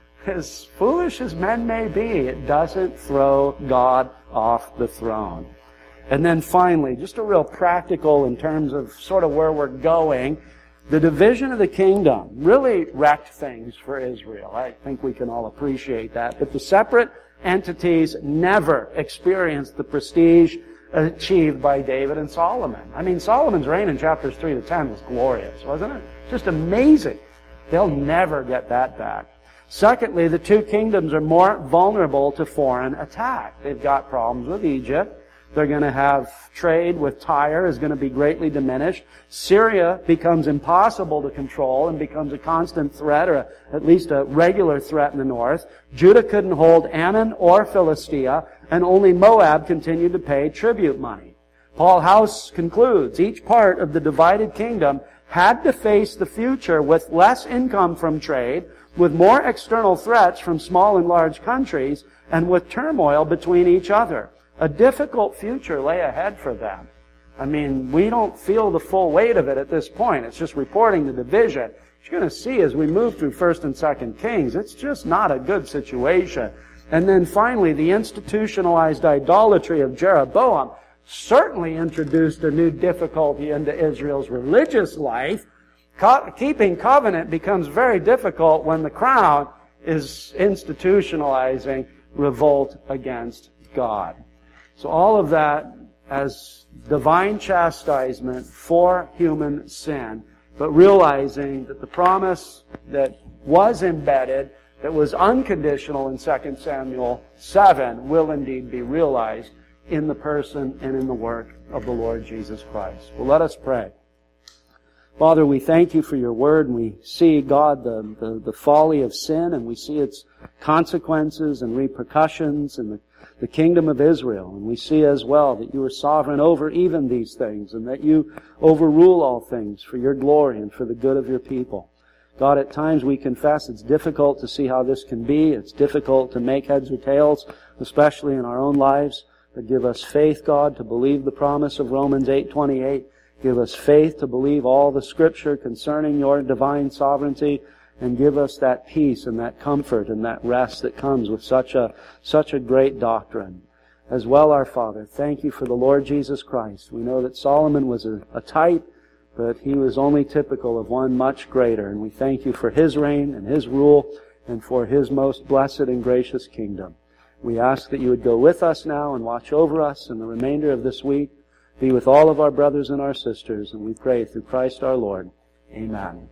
As foolish as men may be, it doesn't throw God off the throne. And then finally, just a real practical in terms of sort of where we're going, the division of the kingdom really wrecked things for Israel. I think we can all appreciate that. But the separate entities never experienced the prestige achieved by David and Solomon. I mean, Solomon's reign in chapters three to ten was glorious, wasn't it? Just amazing. They'll never get that back. Secondly, the two kingdoms are more vulnerable to foreign attack. They've got problems with Egypt. They're going to have trade with Tyre is going to be greatly diminished. Syria becomes impossible to control and becomes a constant threat, or at least a regular threat in the north. Judah couldn't hold Ammon or Philistia, and only Moab continued to pay tribute money. Paul House concludes, each part of the divided kingdom had to face the future with less income from trade, with more external threats from small and large countries, and with turmoil between each other. A difficult future lay ahead for them. I mean, we don't feel the full weight of it at this point. It's just reporting the division. You're going to see as we move through First and Second Kings, it's just not a good situation. And then finally, the institutionalized idolatry of Jeroboam certainly introduced a new difficulty into Israel's religious life. Co- keeping covenant becomes very difficult when the crown is institutionalizing revolt against God. So all of that as divine chastisement for human sin, but realizing that the promise that was embedded, that was unconditional in Second Samuel seven, will indeed be realized in the person and in the work of the Lord Jesus Christ. Well, let us pray. Father, we thank you for your word, and we see, God, the, the, the folly of sin, and we see its consequences and repercussions in the, the kingdom of Israel. And we see as well that you are sovereign over even these things, and that you overrule all things for your glory and for the good of your people. God, at times we confess it's difficult to see how this can be. It's difficult to make heads or tails, especially in our own lives. But give us faith, God, to believe the promise of Romans eight twenty-eight. Give us faith to believe all the Scripture concerning your divine sovereignty, and give us that peace and that comfort and that rest that comes with such a such a great doctrine. As well, our Father, thank you for the Lord Jesus Christ. We know that Solomon was a, a type, but he was only typical of one much greater. And we thank you for his reign and his rule and for his most blessed and gracious kingdom. We ask that you would go with us now and watch over us in the remainder of this week. Be with all of our brothers and our sisters, and we pray through Christ our Lord. Amen.